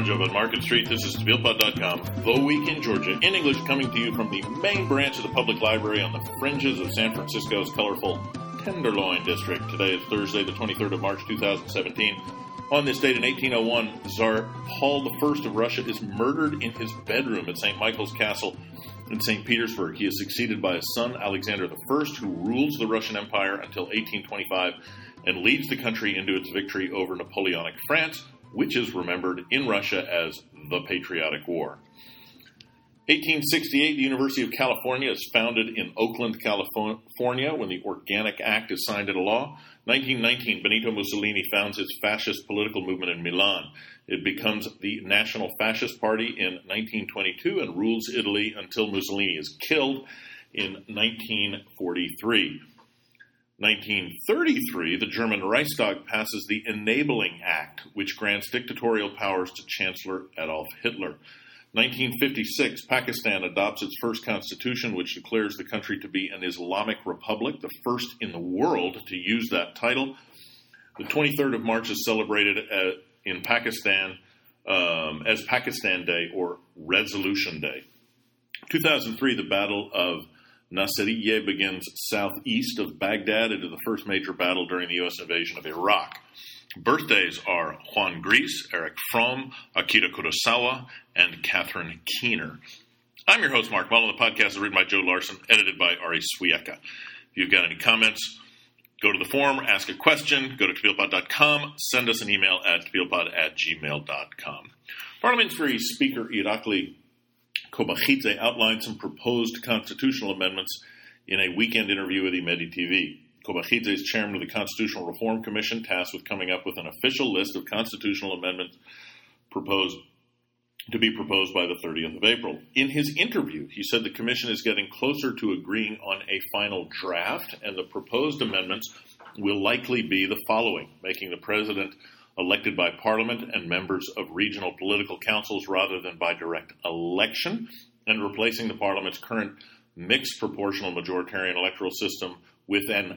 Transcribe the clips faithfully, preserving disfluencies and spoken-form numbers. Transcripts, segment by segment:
George over on Market Street. This is Tbilpod dot com, The Week in Georgia, in English, coming to you from the main branch of the Public Library on the fringes of San Francisco's colorful Tenderloin District. Today is Thursday, the twenty-third of March, two thousand seventeen. On this date in eighteen oh one, Tsar Paul the First of Russia is murdered in his bedroom at Saint Michael's Castle in Saint Petersburg. He is succeeded by his son, Alexander the First, who rules the Russian Empire until eighteen twenty-five and leads the country into its victory over Napoleonic France, which is remembered in Russia as the Patriotic War. eighteen sixty-eight, the University of California is founded in Oakland, California, when the Organic Act is signed into law. nineteen nineteen, Benito Mussolini founds his fascist political movement in Milan. It becomes the National Fascist Party in nineteen twenty-two and rules Italy until Mussolini is killed in nineteen forty-three. nineteen thirty-three, the German Reichstag passes the Enabling Act, which grants dictatorial powers to Chancellor Adolf Hitler. nineteen fifty-six, Pakistan adopts its first constitution, which declares the country to be an Islamic republic, the first in the world to use that title. The twenty-third of March is celebrated at, in Pakistan um, as Pakistan Day or Resolution Day. two thousand three, the Battle of Nasiriyeh begins southeast of Baghdad into the first major battle during the U S invasion of Iraq. Birthdays are Juan Gris, Eric Fromm, Akira Kurosawa, and Catherine Keener. I'm your host, Mark Mullin. The podcast is written by Joe Larson, edited by Ari Swiecka. If you've got any comments, go to the forum, ask a question, go to Tbilpod dot com, send us an email at tbilpod at gmail dot com. Parliamentary Speaker Irakli Kobakhidze outlined some proposed constitutional amendments in a weekend interview with Imedi T V. Kobakhidze is chairman of the Constitutional Reform Commission, tasked with coming up with an official list of constitutional amendments proposed to be proposed by the thirtieth of April. In his interview, he said the commission is getting closer to agreeing on a final draft, and the proposed amendments will likely be the following: making the president elected by Parliament and members of regional political councils rather than by direct election, and replacing the Parliament's current mixed proportional majoritarian electoral system with an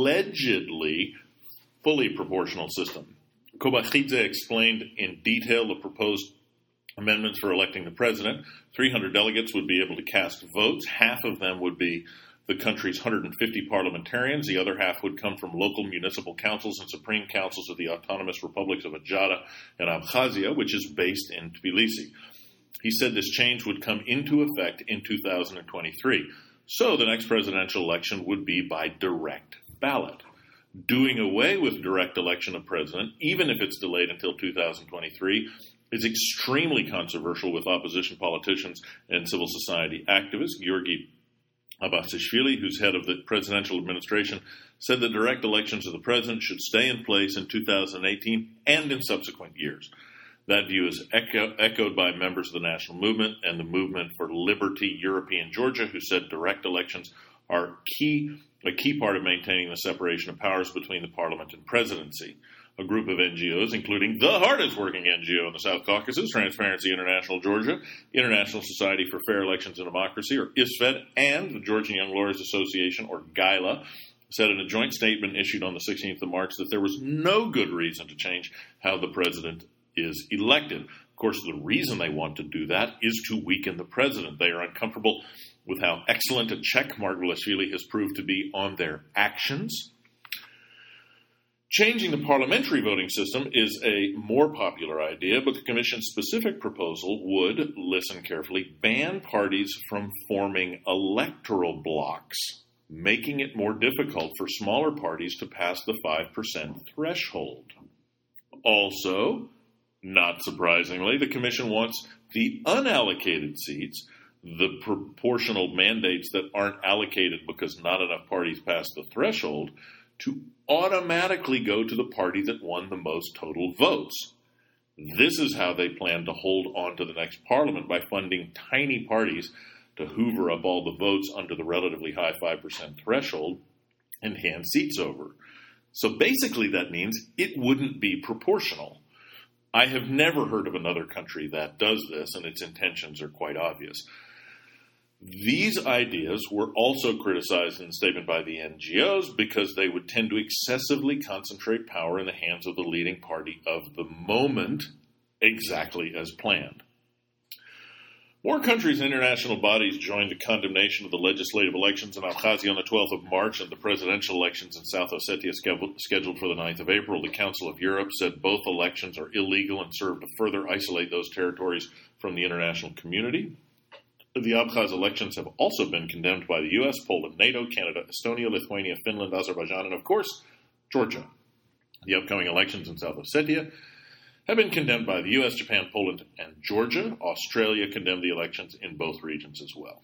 allegedly fully proportional system. Kobakhidze explained in detail the proposed amendments for electing the president. three hundred delegates would be able to cast votes. Half of them would be the country's one hundred fifty parliamentarians. The other half would come from local municipal councils and supreme councils of the autonomous republics of Adjara and Abkhazia, which is based in Tbilisi. He said this change would come into effect in two thousand twenty-three. So the next presidential election would be by direct ballot. Doing away with direct election of president, even if it's delayed until two thousand twenty-three, is extremely controversial with opposition politicians and civil society activists. Georgi Abbasishvili, who's head of the presidential administration, said that direct elections of the president should stay in place in two thousand eighteen and in subsequent years. That view is echo- echoed by members of the National Movement and the Movement for Liberty European Georgia, who said direct elections are key, a key part of maintaining the separation of powers between the parliament and presidency. A group of N G Os, including the hardest working N G O in the South Caucasus, Transparency International Georgia, International Society for Fair Elections and Democracy, or I S F E D, and the Georgian Young Lawyers Association, or GYLA, said in a joint statement issued on the sixteenth of March that there was no good reason to change how the president is elected. Of course, the reason they want to do that is to weaken the president. They are uncomfortable with how excellent a check Margvelashvili has proved to be on their actions. Changing the parliamentary voting system is a more popular idea, but the Commission's specific proposal would, listen carefully, ban parties from forming electoral blocks, making it more difficult for smaller parties to pass the five percent threshold. Also, not surprisingly, the Commission wants the unallocated seats, the proportional mandates that aren't allocated because not enough parties pass the threshold, to automatically go to the party that won the most total votes. This is how they plan to hold on to the next parliament, by funding tiny parties to hoover up all the votes under the relatively high five percent threshold and hand seats over. So basically that means it wouldn't be proportional. I have never heard of another country that does this, and its intentions are quite obvious. These ideas were also criticized in a statement by the N G Os because they would tend to excessively concentrate power in the hands of the leading party of the moment, exactly as planned. More countries and international bodies joined the condemnation of the legislative elections in Abkhazia on the twelfth of March and the presidential elections in South Ossetia scheduled for the ninth of April. The Council of Europe said both elections are illegal and serve to further isolate those territories from the international community. The Abkhaz elections have also been condemned by the U S, Poland, NATO, Canada, Estonia, Lithuania, Finland, Azerbaijan, and of course, Georgia. The upcoming elections in South Ossetia have been condemned by the U S, Japan, Poland, and Georgia. Australia condemned the elections in both regions as well.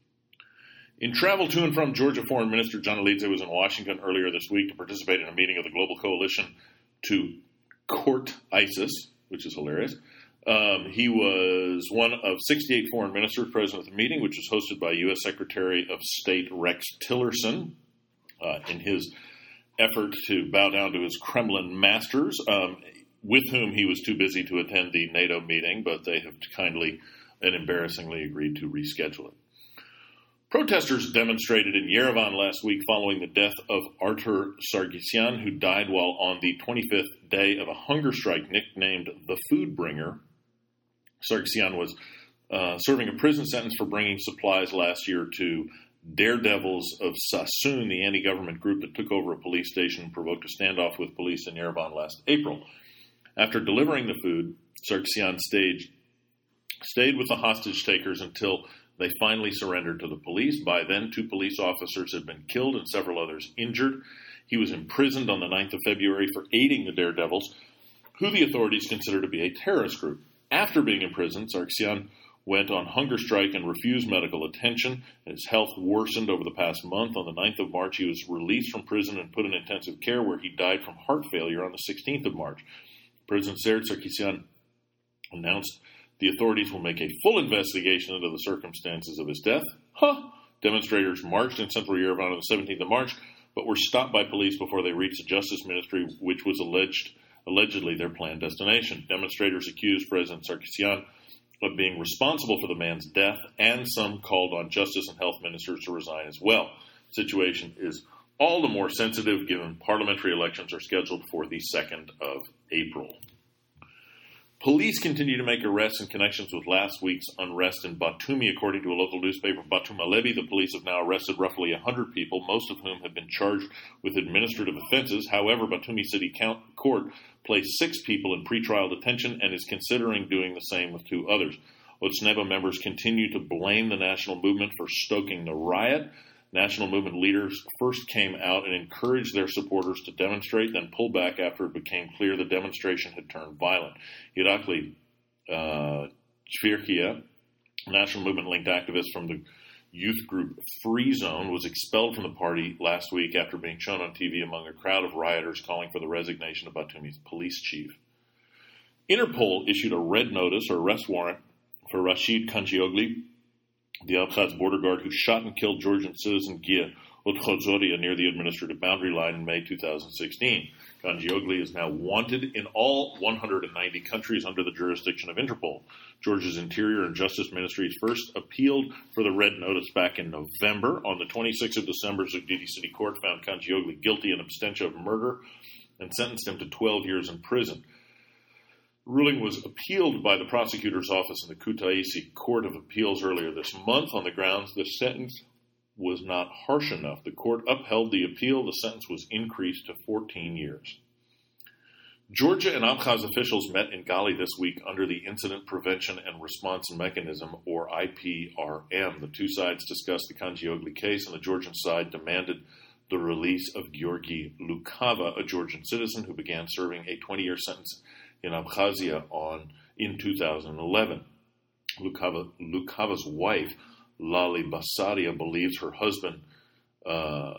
In travel to and from Georgia, Foreign Minister John Alidze was in Washington earlier this week to participate in a meeting of the Global Coalition to Court ISIS, which is hilarious. Um, he was one of sixty-eight foreign ministers present at the meeting, which was hosted by U S. Secretary of State Rex Tillerson uh, in his effort to bow down to his Kremlin masters, um, with whom he was too busy to attend the NATO meeting, but they have kindly and embarrassingly agreed to reschedule it. Protesters demonstrated in Yerevan last week following the death of Artur Sargsyan, who died while on the twenty-fifth day of a hunger strike nicknamed the Food Bringer. Sargsyan was uh, serving a prison sentence for bringing supplies last year to Daredevils of Sassoon, the anti-government group that took over a police station and provoked a standoff with police in Yerevan last April. After delivering the food, Sargsyan stayed, stayed with the hostage takers until they finally surrendered to the police. By then, two police officers had been killed and several others injured. He was imprisoned on the ninth of February for aiding the Daredevils, who the authorities consider to be a terrorist group. After being imprisoned, Sargsyan went on hunger strike and refused medical attention. His health worsened over the past month. On the ninth of March, he was released from prison and put in intensive care, where he died from heart failure on the sixteenth of March. President Serd Sargsyan announced the authorities will make a full investigation into the circumstances of his death. Huh! Demonstrators marched in central Yerevan on the seventeenth of March, but were stopped by police before they reached the Justice Ministry, which was alleged allegedly their planned destination. Demonstrators accused President Sargsyan of being responsible for the man's death, and some called on justice and health ministers to resign as well. The situation is all the more sensitive given parliamentary elections are scheduled for the second of April. Police continue to make arrests in connections with last week's unrest in Batumi. According to a local newspaper, Batum Alevi, the police have now arrested roughly one hundred people, most of whom have been charged with administrative offenses. However, Batumi City Court placed six people in pretrial detention and is considering doing the same with two others. Otsneba members continue to blame the national movement for stoking the riot. National movement leaders first came out and encouraged their supporters to demonstrate, then pulled back after it became clear the demonstration had turned violent. Irakli uh, Chvirkia, national movement-linked activist from the youth group Free Zone, was expelled from the party last week after being shown on T V among a crowd of rioters calling for the resignation of Batumi's police chief. Interpol issued a red notice or arrest warrant for Rashid Kanjiogli, the Abkhaz border guard who shot and killed Georgian citizen Gia Otkhozoria near the administrative boundary line in May two thousand sixteen. Kanjiogli is now wanted in all one hundred ninety countries under the jurisdiction of Interpol. Georgia's Interior and Justice Ministries first appealed for the red notice back in November. On the twenty-sixth of December, Zugdidi City Court found Kanjiogli guilty in absentia of murder and sentenced him to twelve years in prison. The ruling was appealed by the prosecutor's office in the Kutaisi Court of Appeals earlier this month on the grounds the sentence was not harsh enough. The court upheld the appeal. The sentence was increased to fourteen years. Georgia and Abkhaz officials met in Gali this week under the Incident Prevention and Response Mechanism, or I P R M. The two sides discussed the Kanjiogli case, and the Georgian side demanded the release of Georgi Lukava, a Georgian citizen who began serving a twenty-year sentence in Abkhazia on in two thousand eleven. Lukava, Lukava's wife, Lali Basaria, believes her husband uh,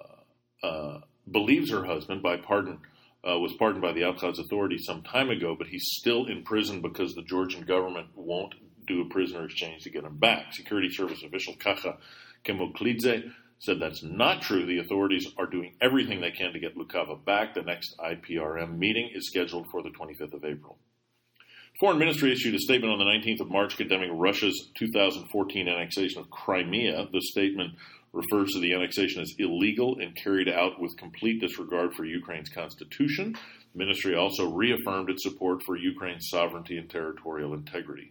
uh, believes her husband by pardon uh, was pardoned by the Abkhaz authorities some time ago, but he's still in prison because the Georgian government won't do a prisoner exchange to get him back. Security Service official Kacha Kemoklidze said that's not true. The authorities are doing everything they can to get Lukava back. The next I P R M meeting is scheduled for the twenty-fifth of April. Foreign Ministry issued a statement on the nineteenth of March condemning Russia's two thousand fourteen annexation of Crimea. The statement refers to the annexation as illegal and carried out with complete disregard for Ukraine's constitution. The ministry also reaffirmed its support for Ukraine's sovereignty and territorial integrity.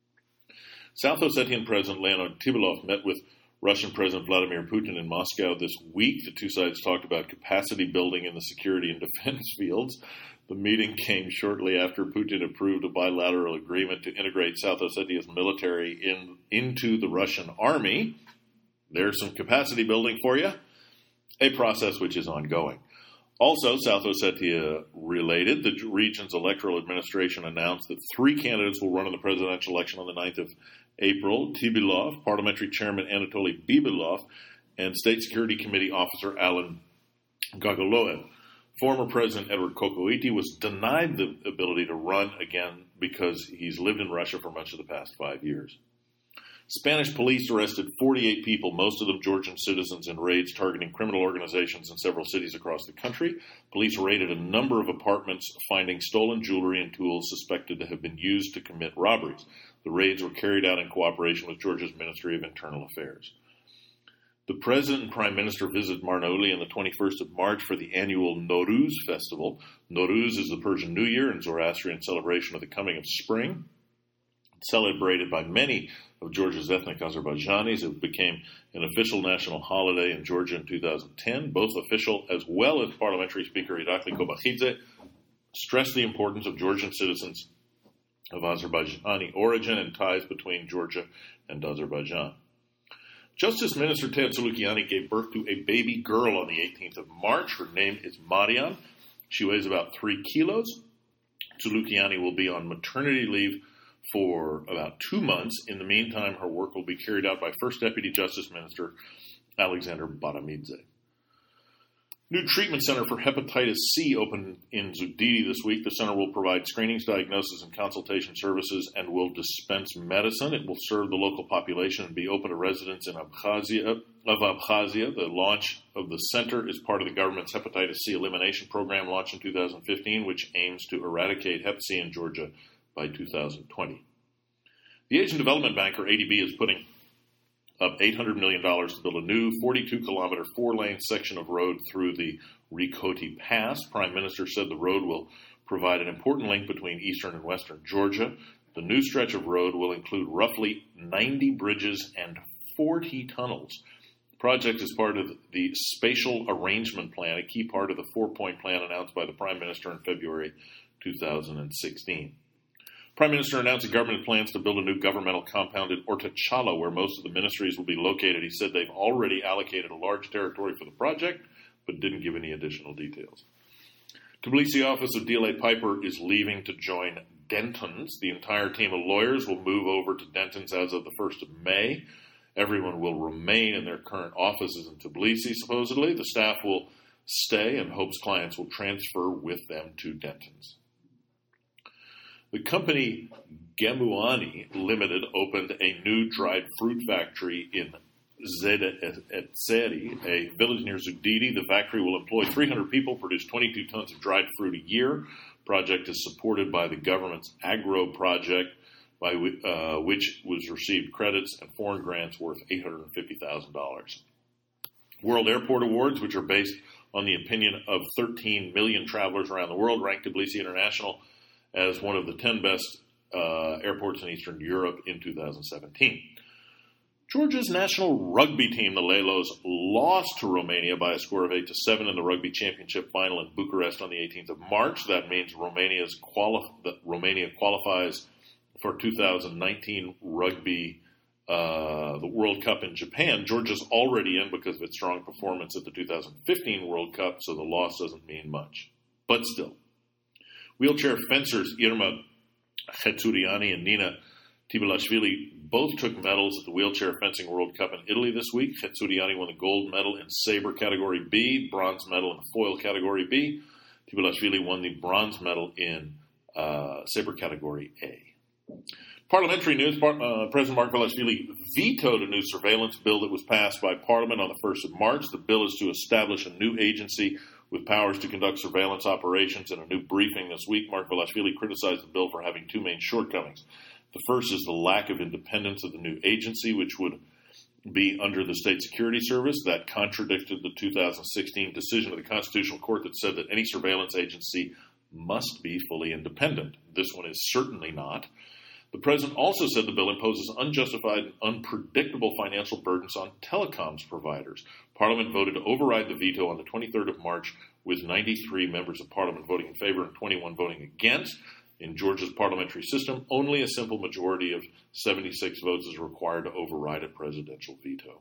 South Ossetian President Leonid Tibilov met with Russian President Vladimir Putin in Moscow this week. The two sides talked about capacity building in the security and defense fields. The meeting came shortly after Putin approved a bilateral agreement to integrate South Ossetia's military in, into the Russian army. There's some capacity building for you, a process which is ongoing. Also, South Ossetia related, the region's electoral administration announced that three candidates will run in the presidential election on the ninth of April: Tibilov, Parliamentary Chairman Anatoly Bibilov, and State Security Committee Officer Alan Gogoloev. Former President Edward Kokoiti was denied the ability to run again because he's lived in Russia for much of the past five years. Spanish police arrested forty-eight people, most of them Georgian citizens, in raids targeting criminal organizations in several cities across the country. Police raided a number of apartments, finding stolen jewelry and tools suspected to have been used to commit robberies. The raids were carried out in cooperation with Georgia's Ministry of Internal Affairs. The President and Prime Minister visited Marnauli on the twenty-first of March for the annual Nowruz festival. Nowruz is the Persian New Year and Zoroastrian celebration of the coming of spring. It's celebrated by many of Georgia's ethnic Azerbaijanis. It became an official national holiday in Georgia in two thousand ten. Both official as well as Parliamentary Speaker Irakli Kobakhidze stressed the importance of Georgian citizens of Azerbaijani origin and ties between Georgia and Azerbaijan. Justice Minister Ted Tzulukiani gave birth to a baby girl on the eighteenth of March. Her name is Mariam. She weighs about three kilos. Tzulukiani will be on maternity leave for about two months. In the meantime, her work will be carried out by First Deputy Justice Minister Alexander Baramidze. New treatment center for hepatitis C opened in Zugdidi this week. The center will provide screenings, diagnosis, and consultation services and will dispense medicine. It will serve the local population and be open to residents in Abkhazia, of Abkhazia. The launch of the center is part of the government's hepatitis C elimination program launched in two thousand fifteen, which aims to eradicate hep C in Georgia by two thousand twenty. The Asian Development Bank, or A D B, is putting up eight hundred million dollars to build a new forty-two kilometer four-lane section of road through the Rikoti Pass. Prime Minister said the road will provide an important link between eastern and western Georgia. The new stretch of road will include roughly ninety bridges and forty tunnels. The project is part of the Spatial Arrangement Plan, a key part of the four-point plan announced by the Prime Minister in February two thousand sixteen. Prime Minister announced the government plans to build a new governmental compound in Ortachala, where most of the ministries will be located. He said they've already allocated a large territory for the project, but didn't give any additional details. Tbilisi office of D L A Piper is leaving to join Denton's. The entire team of lawyers will move over to Denton's as of the first of May. Everyone will remain in their current offices in Tbilisi, supposedly. The staff will stay and hopes clients will transfer with them to Denton's. The company Gemuani Limited opened a new dried fruit factory in Zeda Etseri, a village near Zugdidi. The factory will employ three hundred people, produce twenty-two tons of dried fruit a year. The project is supported by the government's Agro project, by uh, which was received credits and foreign grants worth eight hundred fifty thousand dollars. World Airport Awards, which are based on the opinion of thirteen million travelers around the world, ranked Tbilisi International as one of the ten best uh, airports in Eastern Europe in two thousand seventeen. Georgia's national rugby team, the Lelos, lost to Romania by a score of eight to seven in the Rugby Championship final in Bucharest on the eighteenth of March. That means Romania's quali- that Romania qualifies for two thousand nineteen Rugby, uh, the World Cup in Japan. Georgia's already in because of its strong performance at the two thousand fifteen World Cup, so the loss doesn't mean much. But still. Wheelchair fencers Irma Khetsuriani and Nina Tibilashvili both took medals at the Wheelchair Fencing World Cup in Italy this week. Khetsuriani won the gold medal in saber category B, bronze medal in foil category B. Tibilashvili won the bronze medal in uh, saber category A. Parliamentary news, uh, President Margvelashvili vetoed a new surveillance bill that was passed by Parliament on the first of March. The bill is to establish a new agency with powers to conduct surveillance operations. In a new briefing this week, Margvelashvili criticized the bill for having two main shortcomings. The first is the lack of independence of the new agency, which would be under the State Security Service. That contradicted the two thousand sixteen decision of the Constitutional Court that said that any surveillance agency must be fully independent. This one is certainly not. The president also said the bill imposes unjustified and unpredictable financial burdens on telecoms providers. Parliament voted to override the veto on the twenty-third of March, with ninety-three members of Parliament voting in favor and twenty-one voting against. In Georgia's parliamentary system, only a simple majority of seventy-six votes is required to override a presidential veto.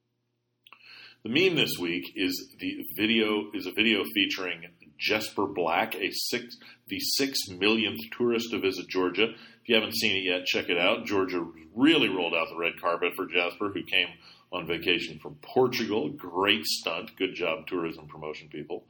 The meme this week is the video is a video featuring Jesper Black, a six, the six millionth tourist to visit Georgia. If you haven't seen it yet, check it out. Georgia really rolled out the red carpet for Jesper, who came on vacation from Portugal. Great stunt. Good job, tourism promotion people.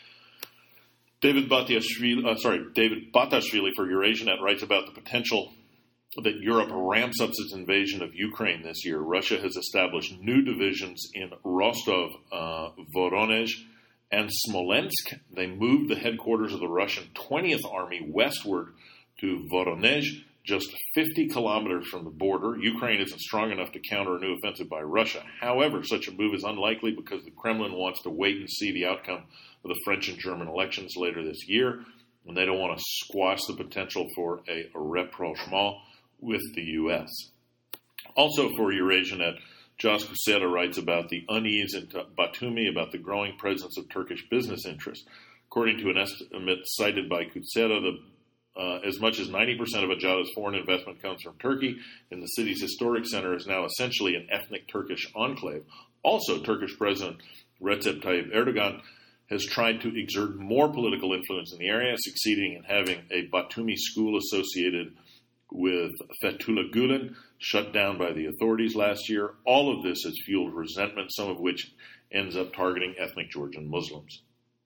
David Batashvili, uh, sorry, David Batashvili for EurasiaNet writes about the potential that Europe ramps up its invasion of Ukraine this year. Russia has established new divisions in Rostov, uh, Voronezh, and Smolensk. They moved the headquarters of the Russian twentieth Army westward to Voronezh, just fifty kilometers from the border. Ukraine isn't strong enough to counter a new offensive by Russia. However, such a move is unlikely because the Kremlin wants to wait and see the outcome of the French and German elections later this year, and they don't want to squash the potential for a rapprochement with the U S. Also for EurasiaNet, Josh Kucera writes about the unease in Batumi about the growing presence of Turkish business interests. According to an estimate cited by Kucera, the Uh, as much as ninety percent of Acada's foreign investment comes from Turkey, and the city's historic center is now essentially an ethnic Turkish enclave. Also, Turkish President Recep Tayyip Erdogan has tried to exert more political influence in the area, succeeding in having a Batumi school associated with Fethullah Gulen shut down by the authorities last year. All of this has fueled resentment, some of which ends up targeting ethnic Georgian Muslims.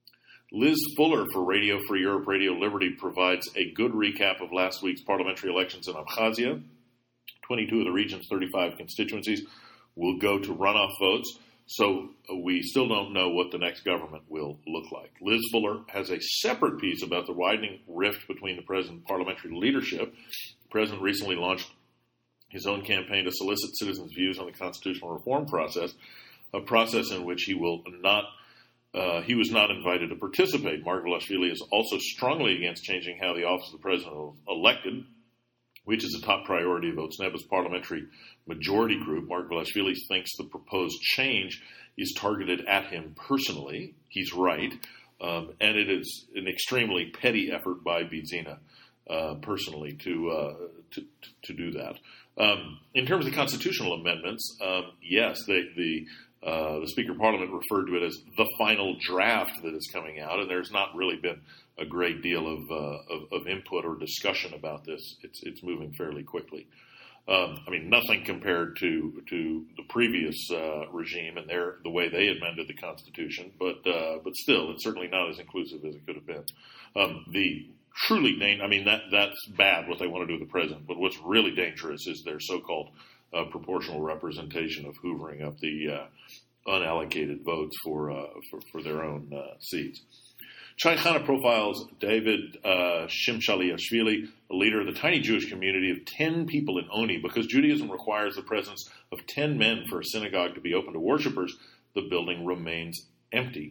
Liz Fuller for Radio Free Europe, Radio Liberty provides a good recap of last week's parliamentary elections in Abkhazia. twenty-two of the region's thirty-five constituencies will go to runoff votes, so we still don't know what the next government will look like. Liz Fuller has a separate piece about the widening rift between the president and parliamentary leadership. The president recently launched his own campaign to solicit citizens' views on the constitutional reform process, a process in which he will not Uh, he was not invited to participate. Margvelashvili is also strongly against changing how the office of the president is elected, which is a top priority of Otsneba's parliamentary majority group. Margvelashvili thinks the proposed change is targeted at him personally. He's right. Um, and it is an extremely petty effort by Bidzina uh, personally to, uh, to to do that. Um, in terms of constitutional amendments, um, yes, they, the Uh, the Speaker of Parliament referred to it as the final draft that is coming out, and there's not really been a great deal of, uh, of, of input or discussion about this. It's it's moving fairly quickly. Um, I mean, nothing compared to to the previous uh, regime and their the way they amended the Constitution, but uh, but still, it's certainly not as inclusive as it could have been. Um, the truly, I mean, that that's bad what they want to do with the president, but what's really dangerous is their so-called Uh, proportional representation of hoovering up the uh, unallocated votes for, uh, for for their own uh, seats. Chai Chana profiles David uh, Shimshaliashvili, a leader of the tiny Jewish community of ten people in Oni. Because Judaism requires the presence of ten men for a synagogue to be open to worshipers, the building remains empty.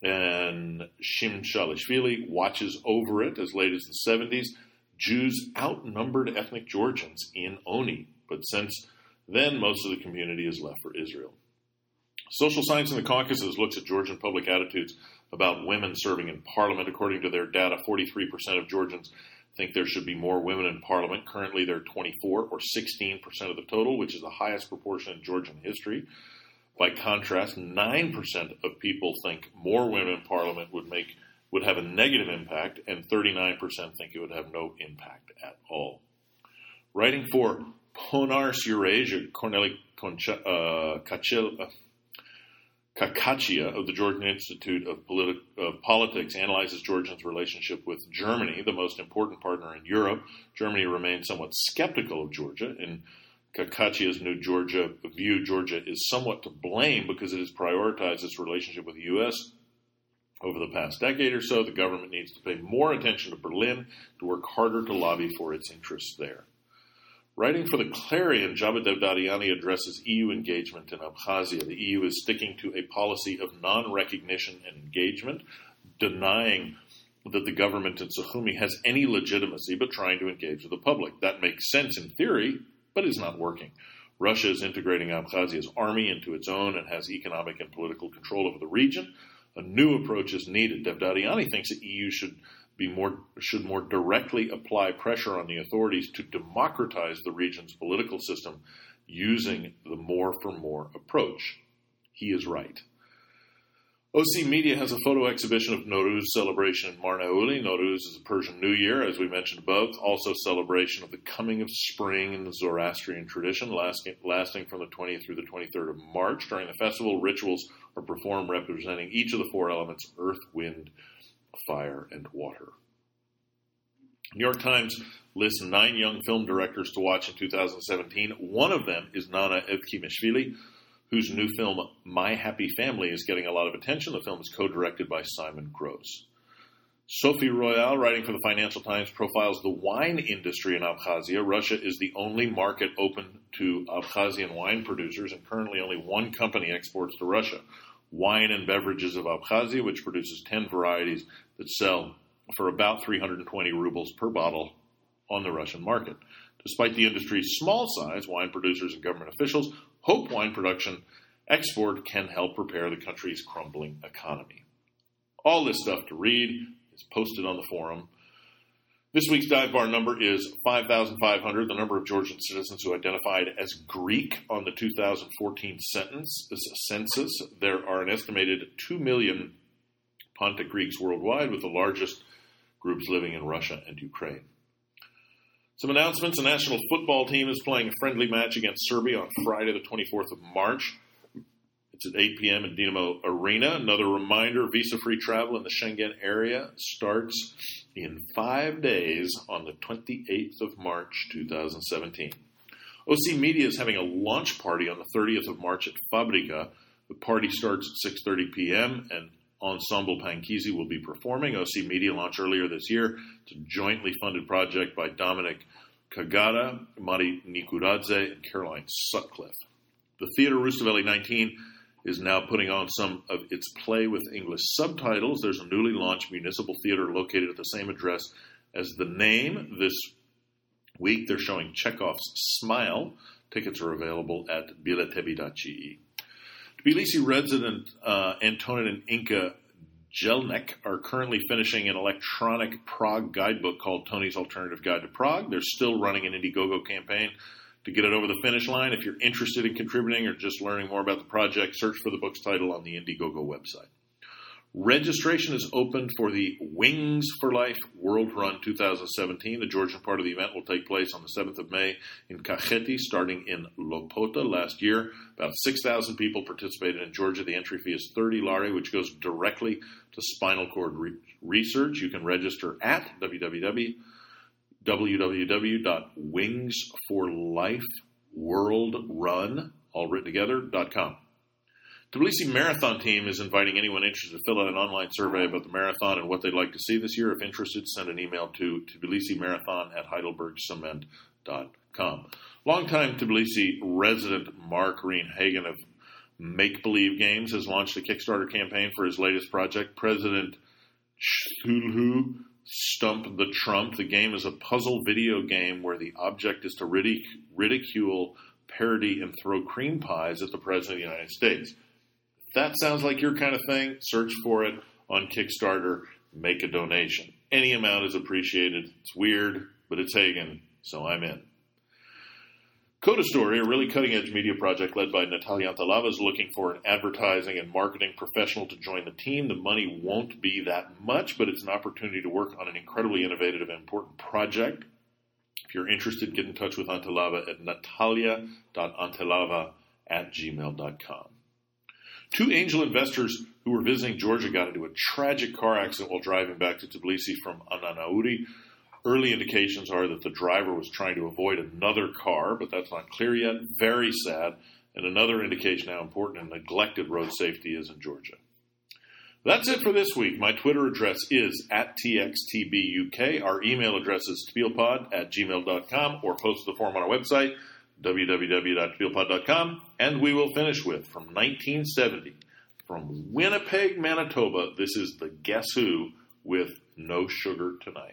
And Shimshaliashvili watches over it as late as the seventies. Jews outnumbered ethnic Georgians in Oni, but since then, most of the community is left for Israel. Social Science in the Caucasus looks at Georgian public attitudes about women serving in parliament. According to their data, forty-three percent of Georgians think there should be more women in parliament. Currently, they're twenty-four or sixteen percent of the total, which is the highest proportion in Georgian history. By contrast, nine percent of people think more women in parliament would make would have a negative impact, and thirty-nine percent think it would have no impact at all. Writing for Ponars Eurasia, Corneli uh, Kakachia of the Georgian Institute of, Politi- of Politics analyzes Georgia's relationship with Germany, the most important partner in Europe. Germany remains somewhat skeptical of Georgia. In Kakachia's New Georgia view, Georgia is somewhat to blame because it has prioritized its relationship with the U S over the past decade or so. The government needs to pay more attention to Berlin to work harder to lobby for its interests there. Writing for the Clarion, Javad Devdadiani addresses E U engagement in Abkhazia. The E U is sticking to a policy of non-recognition and engagement, denying that the government in Sukhumi has any legitimacy but trying to engage with the public. That makes sense in theory, but is not working. Russia is integrating Abkhazia's army into its own and has economic and political control over the region. A new approach is needed. Devdadiani thinks the E U should be more should more directly apply pressure on the authorities to democratize the region's political system using the more for more approach. He is right. O C Media has a photo exhibition of Nowruz celebration in Marnauli. Nowruz is a Persian New Year, as we mentioned above. Also celebration of the coming of spring in the Zoroastrian tradition, lasting, lasting from the twentieth through the twenty-third of March. During the festival, rituals are performed representing each of the four elements: earth, wind, fire, and water. New York Times lists nine young film directors to watch in two thousand seventeen. One of them is Nana Evkimishvili, whose new film, My Happy Family, is getting a lot of attention. The film is co-directed by Simon Gross. Sophie Royal, writing for the Financial Times, profiles the wine industry in Abkhazia. Russia is the only market open to Abkhazian wine producers, and currently only one company exports to Russia. Wine and Beverages of Abkhazia, which produces ten varieties that sell for about three hundred twenty rubles per bottle on the Russian market. Despite the industry's small size, wine producers and government officials hope wine production export can help repair the country's crumbling economy. All this stuff to read is posted on the forum. This week's dive bar number is five thousand five hundred, the number of Georgian citizens who identified as Greek on the two thousand fourteen census. There are an estimated two million Pontic Greeks worldwide, with the largest groups living in Russia and Ukraine. Some announcements. The national football team is playing a friendly match against Serbia on Friday, the twenty-fourth of March. It's at eight p.m. in Dinamo Arena. Another reminder, visa-free travel in the Schengen area starts in five days on the twenty-eighth of March, two thousand seventeen. O C Media is having a launch party on the thirtieth of March at Fabrica. The party starts at six thirty p.m. and Ensemble Pankizi will be performing. O C Media launched earlier this year. It's a jointly funded project by Dominic Kagada, Mari Nikuradze, and Caroline Sutcliffe. The Theater Rustaveli nineteen is now putting on some of its play with English subtitles. There's a newly launched municipal theater located at the same address as the name. This week they're showing Chekhov's Smile. Tickets are available at biletebi dot g e. Tbilisi resident uh, Antonin and Inka Jelnek are currently finishing an electronic Prague guidebook called Tony's Alternative Guide to Prague. They're still running an Indiegogo campaign to get it over the finish line. If you're interested in contributing or just learning more about the project, search for the book's title on the Indiegogo website. Registration is open for the Wings for Life World Run twenty seventeen. The Georgian part of the event will take place on the seventh of May in Kakheti, starting in Lopota. Last year, about six thousand people participated in Georgia. The entry fee is thirty lari, which goes directly to spinal cord re- research. You can register at w w w dot wings for life world run, all written together, dot com. Tbilisi Marathon Team is inviting anyone interested to fill out an online survey about the marathon and what they'd like to see this year. If interested, send an email to tbilisimarathon at heidelberg cement dot com. Longtime Tbilisi resident Mark Greenhagen of Make Believe Games has launched a Kickstarter campaign for his latest project, President Shthulhu Stump the Trump. The game is a puzzle video game where the object is to ridic- ridicule, parody, and throw cream pies at the President of the United States. If that sounds like your kind of thing, search for it on Kickstarter, make a donation. Any amount is appreciated. It's weird, but it's Hagen, so I'm in. Coda Story, a really cutting-edge media project led by Natalia Antalava, is looking for an advertising and marketing professional to join the team. The money won't be that much, but it's an opportunity to work on an incredibly innovative and important project. If you're interested, get in touch with Antalava at natalia dot antalava at gmail dot com. Two angel investors who were visiting Georgia got into a tragic car accident while driving back to Tbilisi from Ananauri. Early indications are that the driver was trying to avoid another car, but that's not clear yet. Very sad. And another indication how important and neglected road safety is in Georgia. That's it for this week. My Twitter address is at T X T B U K. Our email address is tbeelpod at gmail dot com, or post the form on our website, w w w dot tbeelpod dot com. And we will finish with, from nineteen seventy, from Winnipeg, Manitoba, this is the Guess Who with No Sugar Tonight.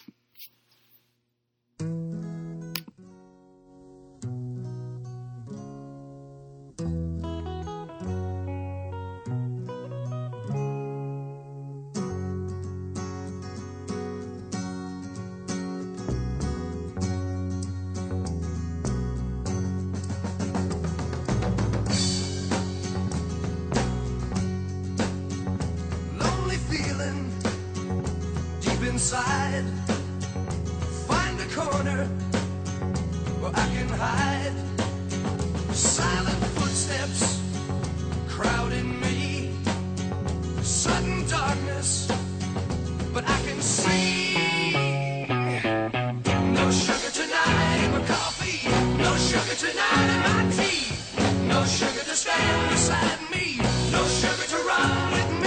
Inside, find a corner where I can hide. Silent footsteps crowding me, sudden darkness, but I can see. No sugar tonight in my coffee, no sugar tonight in my tea, no sugar to stand beside me, no sugar to run with me.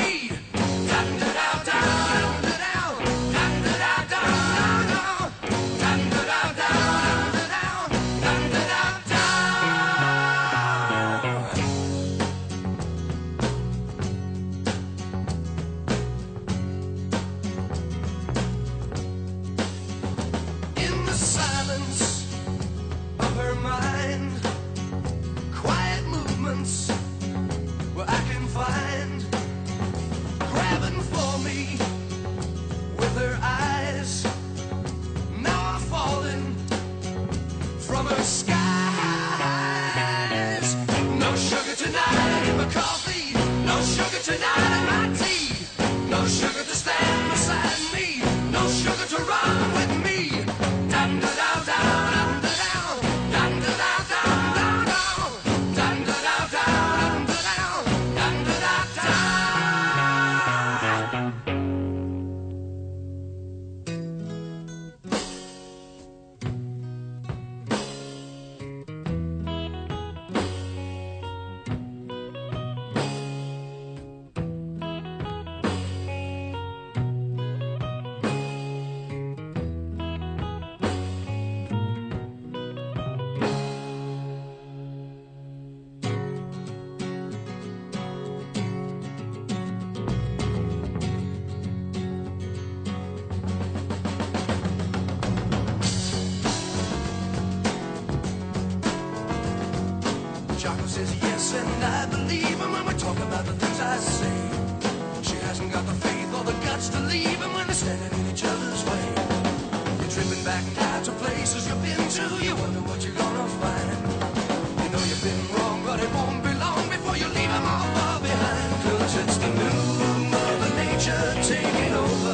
Says yes, and I believe him when we talk about the things I say. She hasn't got the faith or the guts to leave him when they're standing in each other's way. You're tripping back now to places you've been to. You wonder what you're gonna find. You know you've been wrong, but it won't be long before you leave him all far behind. Cause it's the new Mother Nature taking over.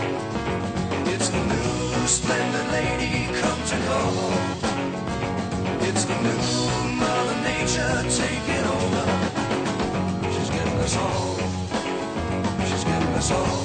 It's the new splendid lady come to call. It's the new Mother Nature taking over. She's getting us all. She's getting us all.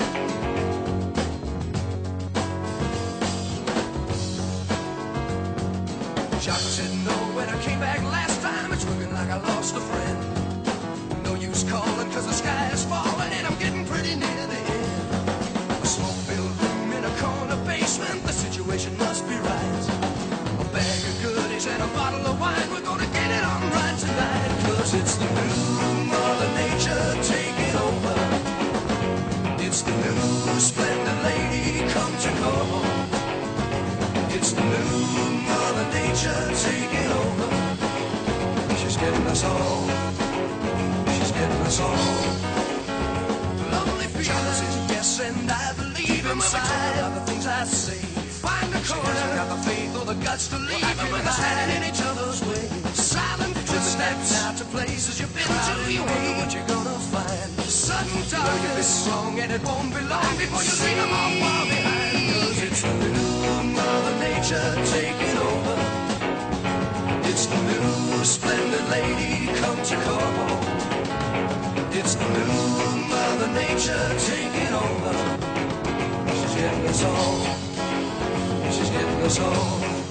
Chocolate said no when I came back last time. It's looking like I lost a friend. No use calling cause the sky is falling and I'm getting pretty near the end. A smoke-filled room in a corner basement. The situation must be right. A bag of goodies and a bottle of wine. We're gonna get it on right tonight. Cause it's the new Mother Nature taking over. It's the new splendid lady come to call. It's the new Mother Nature taking over. She's getting us all. She's getting us all. Lonely feeling says yes and I believe inside of the things I say. Find a corner. She hasn't got the faith or the guts to leave them when they're standing in each other's way. Silent footsteps out to places you've been to. You wonder what you're gonna find. Sudden darkness. You'll be strong and it won't be long before you leave them all far behind. Cause it's the new Mother Nature taking over. It's the new splendid lady come to call. It's the new Mother Nature taking over. She's getting us all. She's getting us all.